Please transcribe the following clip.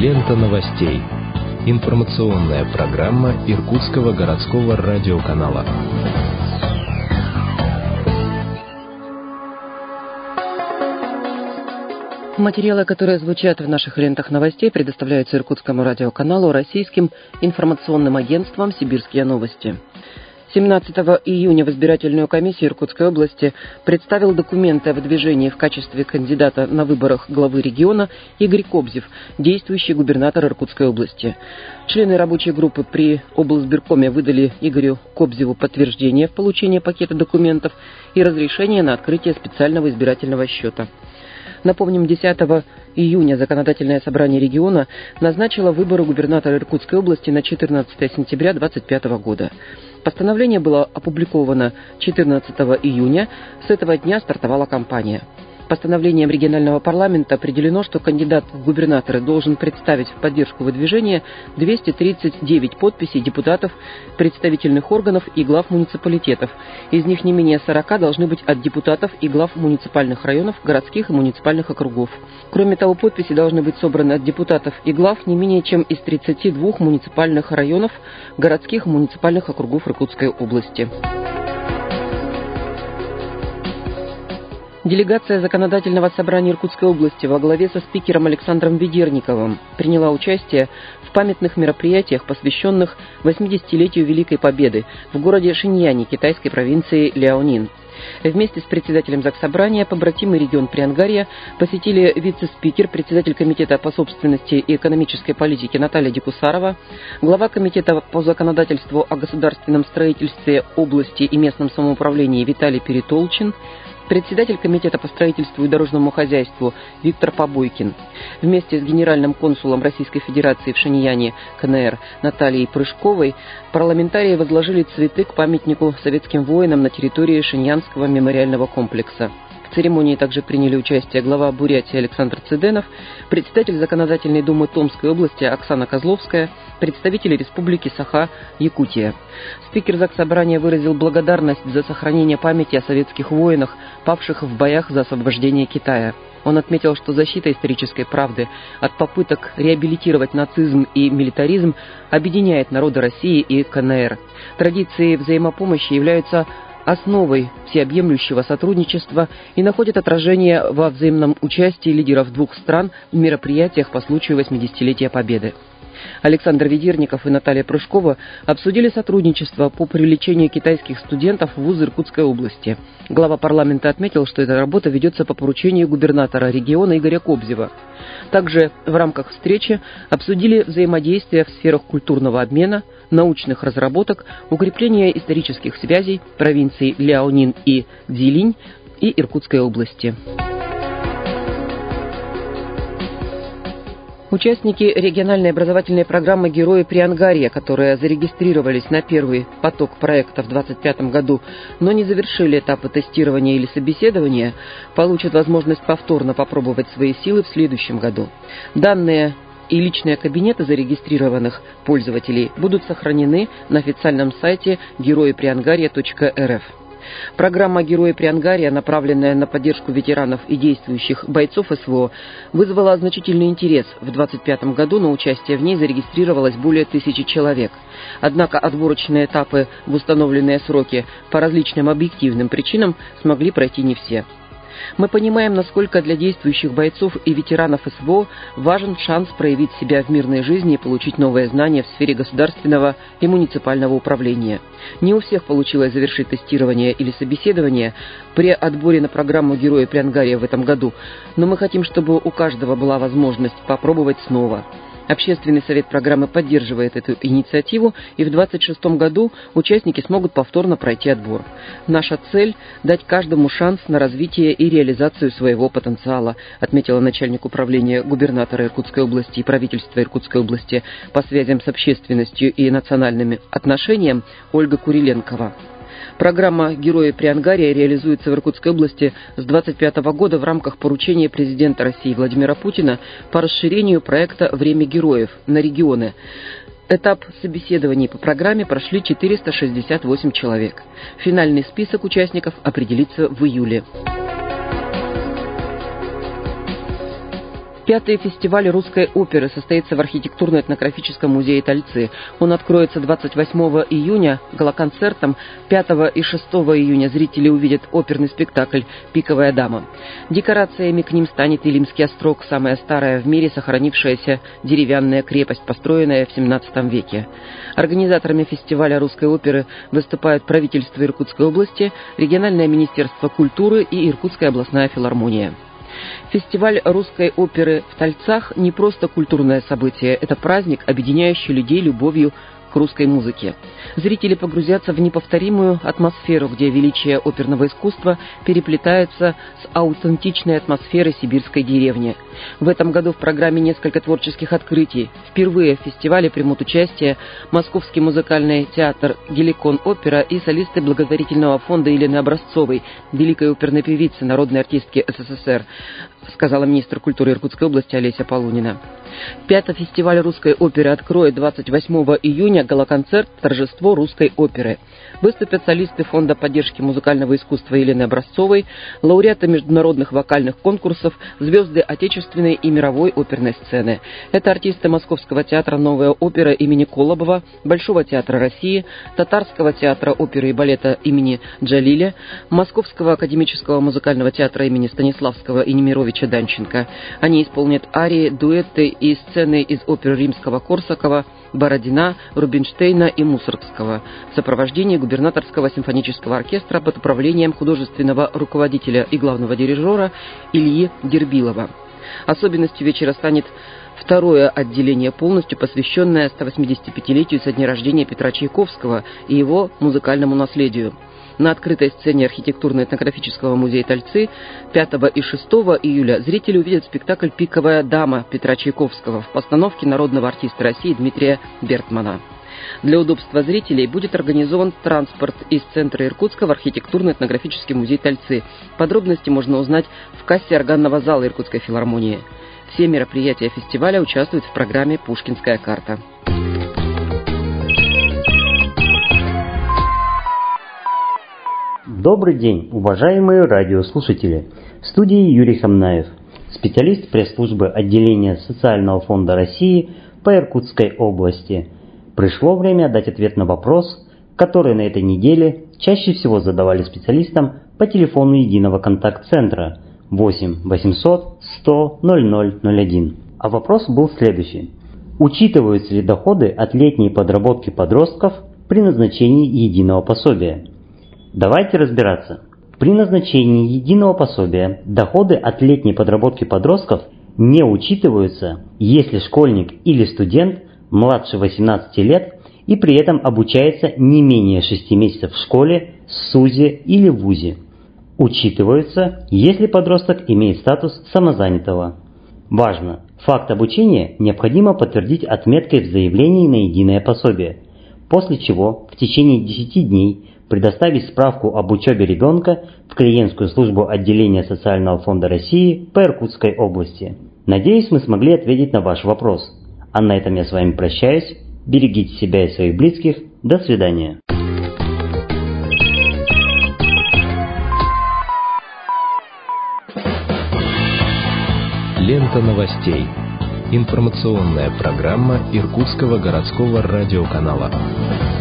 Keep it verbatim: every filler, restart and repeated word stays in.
Лента новостей. Информационная программа Иркутского городского радиоканала. Материалы, которые звучат в наших лентах новостей, предоставляются Иркутскому радиоканалу, российским информационным агентством «Сибирские новости». семнадцатого июня в избирательную комиссию Иркутской области представил документы о выдвижении в качестве кандидата на выборах главы региона Игорь Кобзев, действующий губернатор Иркутской области. Члены рабочей группы при облсбиркоме выдали Игорю Кобзеву подтверждение в получении пакета документов и разрешение на открытие специального избирательного счета. Напомним, десятого июня Законодательное собрание региона назначило выборы губернатора Иркутской области на четырнадцатое сентября две тысячи двадцать пятого года. Постановление было опубликовано четырнадцатого июня. С этого дня стартовала кампания. Постановлением регионального парламента определено, что кандидат в губернаторы должен представить в поддержку выдвижения двести тридцать девять подписей депутатов, представительных органов и глав муниципалитетов. Из них не менее сорока должны быть от депутатов и глав муниципальных районов, городских и муниципальных округов. Кроме того, подписи должны быть собраны от депутатов и глав не менее чем из тридцати двух муниципальных районов, городских и муниципальных округов Иркутской области. Делегация Законодательного собрания Иркутской области во главе со спикером Александром Ведерниковым приняла участие в памятных мероприятиях, посвященных восьмидесятилетию Великой Победы в городе Шиньяне китайской провинции Ляонин. Вместе с председателем Заксобрания побратимый регион Приангарья посетили вице-спикер, председатель комитета по собственности и экономической политике Наталья Дикусарова, глава комитета по законодательству о государственном строительстве области и местном самоуправлении Виталий Перетолчин, председатель комитета по строительству и дорожному хозяйству Виктор Побойкин. Вместе с генеральным консулом Российской Федерации в Шиньяне КНР Натальей Прыжковой парламентарии возложили цветы к памятнику советским воинам на территории Шиньянского мемориального комплекса. В церемонии также приняли участие глава Бурятии Александр Цыденов, председатель Законодательной думы Томской области Оксана Козловская, представители Республики Саха-Якутия. Спикер Заксобрания выразил благодарность за сохранение памяти о советских воинах, павших в боях за освобождение Китая. Он отметил, что защита исторической правды от попыток реабилитировать нацизм и милитаризм объединяет народы России и КНР. Традиции взаимопомощи являются основой всеобъемлющего сотрудничества и находят отражение во взаимном участии лидеров двух стран в мероприятиях по случаю восьмидесятилетия Победы. Александр Ведерников и Наталья Прыжкова обсудили сотрудничество по привлечению китайских студентов в вузы Иркутской области. Глава парламента отметил, что эта работа ведется по поручению губернатора региона Игоря Кобзева. Также в рамках встречи обсудили взаимодействие в сферах культурного обмена, научных разработок, укрепления исторических связей провинций Ляонин и Цзилинь и Иркутской области. Участники региональной образовательной программы «Герои Приангарья», которые зарегистрировались на первый поток проекта в две тысячи двадцать пятом году, но не завершили этапы тестирования или собеседования, получат возможность повторно попробовать свои силы в следующем году. Данные и личные кабинеты зарегистрированных пользователей будут сохранены на официальном сайте герои приангарья точка эр эф. Программа «Герои Приангарья», направленная на поддержку ветеранов и действующих бойцов эс вэ о, вызвала значительный интерес. В две тысячи двадцать пятом году на участие в ней зарегистрировалось более тысячи человек. Однако отборочные этапы в установленные сроки по различным объективным причинам смогли пройти не все. Мы понимаем, насколько для действующих бойцов и ветеранов эс вэ о важен шанс проявить себя в мирной жизни и получить новые знания в сфере государственного и муниципального управления. Не у всех получилось завершить тестирование или собеседование при отборе на программу «Герои Приангарья» в этом году, но мы хотим, чтобы у каждого была возможность попробовать снова. Общественный совет программы поддерживает эту инициативу, и в две тысячи двадцать шестом году участники смогут повторно пройти отбор. Наша цель – дать каждому шанс на развитие и реализацию своего потенциала, отметила начальник управления губернатора Иркутской области и правительства Иркутской области по связям с общественностью и национальным отношениям Ольга Куриленкова. Программа «Герои Приангарья» реализуется в Иркутской области с две тысячи двадцать пятого года в рамках поручения президента России Владимира Путина по расширению проекта «Время героев» на регионы. Этап собеседований по программе прошли четыреста шестьдесят восемь человек. Финальный список участников определится в июле. Пятый фестиваль русской оперы состоится в архитектурно-этнографическом музее Тальцы. Он откроется двадцать восьмого июня галоконцертом. пятого и шестого июня зрители увидят оперный спектакль «Пиковая дама». Декорациями к ним станет Илимский острог, самая старая в мире сохранившаяся деревянная крепость, построенная в семнадцатом веке. Организаторами фестиваля русской оперы выступают правительство Иркутской области, региональное министерство культуры и Иркутская областная филармония. Фестиваль русской оперы в Тальцах не просто культурное событие, это праздник, объединяющий людей любовью к русской музыке. Зрители погрузятся в неповторимую атмосферу, где величие оперного искусства переплетается с аутентичной атмосферой сибирской деревни. В этом году в программе несколько творческих открытий. Впервые в фестивале примут участие Московский музыкальный театр «Геликон опера» и солисты благотворительного фонда Елены Образцовой, великой оперной певицы, народной артистки СССР, сказала министр культуры Иркутской области Олеся Полунина. Пятый фестиваль русской оперы откроет двадцать восьмого июня галоконцерт «Торжество русской оперы». Выступят солисты Фонда поддержки музыкального искусства Елены Образцовой, лауреаты международных вокальных конкурсов, звезды отечественной и мировой оперной сцены. Это артисты Московского театра «Новая опера» имени Колобова, Большого театра России, Татарского театра оперы и балета имени Джалиля, Московского академического музыкального театра имени Станиславского и Немировича Данченко. Они исполнят арии, дуэты и сцены из опер римского Корсакова, Бородина, Рубинштейна и Мусоргского в сопровождении губернаторского симфонического оркестра под управлением художественного руководителя и главного дирижера Ильи Дербилова. Особенностью вечера станет второе отделение, полностью посвященное сто восьмидесятипятилетию со дня рождения Петра Чайковского и его музыкальному наследию. На открытой сцене архитектурно-этнографического музея Тальцы пятого и шестого июля зрители увидят спектакль «Пиковая дама» Петра Чайковского в постановке народного артиста России Дмитрия Бертмана. Для удобства зрителей будет организован транспорт из центра Иркутска в архитектурно-этнографический музей Тальцы. Подробности можно узнать в кассе органного зала Иркутской филармонии. Все мероприятия фестиваля участвуют в программе «Пушкинская карта». Добрый день, уважаемые радиослушатели! В студии Юрий Хамнаев, специалист пресс-службы отделения Социального фонда России по Иркутской области. Пришло время дать ответ на вопрос, который на этой неделе чаще всего задавали специалистам по телефону единого контакт-центра восемь восемьсот сто ноль ноль ноль один. А вопрос был следующий. Учитываются ли доходы от летней подработки подростков при назначении единого пособия? Давайте разбираться. При назначении единого пособия доходы от летней подработки подростков не учитываются, если школьник или студент младше восемнадцати лет и при этом обучается не менее шести месяцев в школе, СУЗе или ВУЗе. Учитываются, если подросток имеет статус самозанятого. Важно! Факт обучения необходимо подтвердить отметкой в заявлении на единое пособие, после чего в течение десяти дней предоставить справку об учебе ребенка в клиентскую службу отделения Социального фонда России по Иркутской области. Надеюсь, мы смогли ответить на ваш вопрос. А на этом я с вами прощаюсь. Берегите себя и своих близких. До свидания. Лента новостей. Информационная программа Иркутского городского радиоканала.